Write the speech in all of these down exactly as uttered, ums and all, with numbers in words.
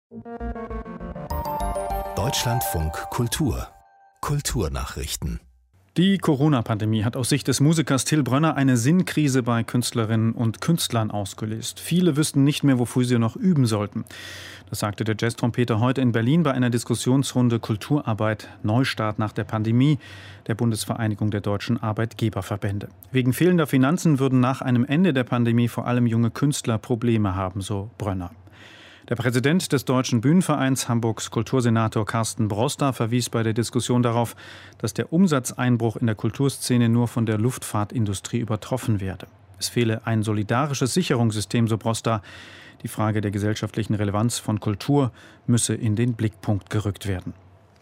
Deutschlandfunk Kultur Kulturnachrichten. Die Corona-Pandemie hat aus Sicht des Musikers Till Brönner eine Sinnkrise bei Künstlerinnen und Künstlern ausgelöst. Viele wüssten nicht mehr, wofür sie noch üben sollten. Das sagte der Jazztrompeter heute in Berlin bei einer Diskussionsrunde Kulturarbeit Neustart nach der Pandemie der Bundesvereinigung der deutschen Arbeitgeberverbände. Wegen fehlender Finanzen würden nach einem Ende der Pandemie vor allem junge Künstler Probleme haben, so Brönner. Der Präsident des Deutschen Bühnenvereins, Hamburgs Kultursenator Carsten Broster, verwies bei der Diskussion darauf, dass der Umsatzeinbruch in der Kulturszene nur von der Luftfahrtindustrie übertroffen werde. Es fehle ein solidarisches Sicherungssystem, so Broster. Die Frage der gesellschaftlichen Relevanz von Kultur müsse in den Blickpunkt gerückt werden.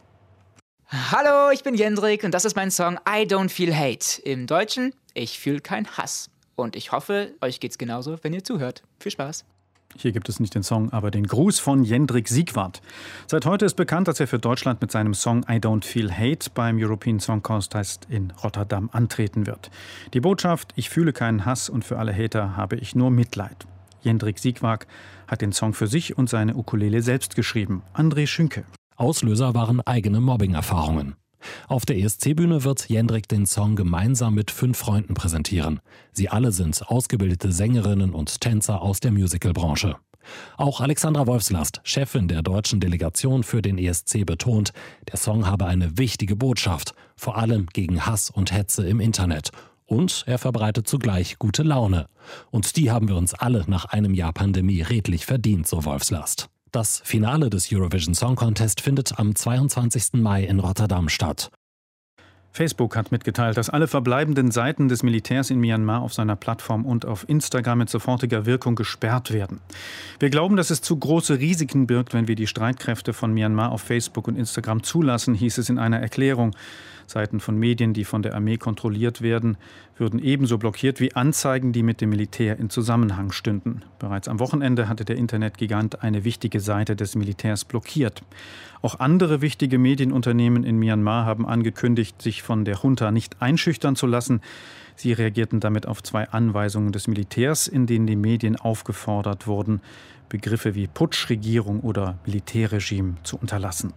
Hallo, ich bin Jendrik und das ist mein Song I Don't Feel Hate. Im Deutschen, ich fühle keinen Hass. Und ich hoffe, euch geht's genauso, wenn ihr zuhört. Viel Spaß. Hier gibt es nicht den Song, aber den Gruß von Jendrik Siegwart. Seit heute ist bekannt, dass er für Deutschland mit seinem Song I Don't Feel Hate beim European Song Contest in Rotterdam antreten wird. Die Botschaft: Ich fühle keinen Hass und für alle Hater habe ich nur Mitleid. Jendrik Siegwart hat den Song für sich und seine Ukulele selbst geschrieben. André Schünke. Auslöser waren eigene Mobbing-Erfahrungen. Auf der E S C-Bühne wird Jendrik den Song gemeinsam mit fünf Freunden präsentieren. Sie alle sind ausgebildete Sängerinnen und Tänzer aus der Musicalbranche. Auch Alexandra Wolfslast, Chefin der deutschen Delegation für den E S C, betont, der Song habe eine wichtige Botschaft, vor allem gegen Hass und Hetze im Internet. Und er verbreitet zugleich gute Laune. Und die haben wir uns alle nach einem Jahr Pandemie redlich verdient, so Wolfslast. Das Finale des Eurovision Song Contest findet am zweiundzwanzigsten Mai in Rotterdam statt. Facebook hat mitgeteilt, dass alle verbleibenden Seiten des Militärs in Myanmar auf seiner Plattform und auf Instagram mit sofortiger Wirkung gesperrt werden. Wir glauben, dass es zu große Risiken birgt, wenn wir die Streitkräfte von Myanmar auf Facebook und Instagram zulassen, hieß es in einer Erklärung. Seiten von Medien, die von der Armee kontrolliert werden, würden ebenso blockiert wie Anzeigen, die mit dem Militär in Zusammenhang stünden. Bereits am Wochenende hatte der Internetgigant eine wichtige Seite des Militärs blockiert. Auch andere wichtige Medienunternehmen in Myanmar haben angekündigt, sich von der Junta nicht einschüchtern zu lassen. Sie reagierten damit auf zwei Anweisungen des Militärs, in denen die Medien aufgefordert wurden, Begriffe wie Putschregierung oder Militärregime zu unterlassen.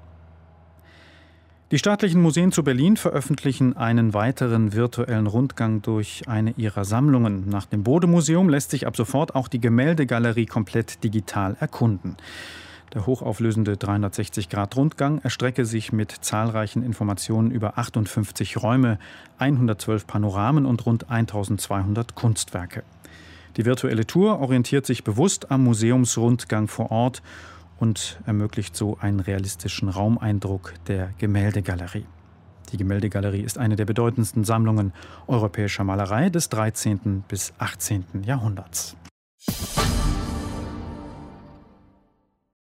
Die staatlichen Museen zu Berlin veröffentlichen einen weiteren virtuellen Rundgang durch eine ihrer Sammlungen. Nach dem Bode-Museum lässt sich ab sofort auch die Gemäldegalerie komplett digital erkunden. Der hochauflösende dreihundertsechzig Grad Rundgang erstrecke sich mit zahlreichen Informationen über achtundfünfzig Räume, hundertzwölf Panoramen und rund eintausendzweihundert Kunstwerke. Die virtuelle Tour orientiert sich bewusst am Museumsrundgang vor Ort und ermöglicht so einen realistischen Raumeindruck der Gemäldegalerie. Die Gemäldegalerie ist eine der bedeutendsten Sammlungen europäischer Malerei des dreizehnten bis achtzehnten Jahrhunderts.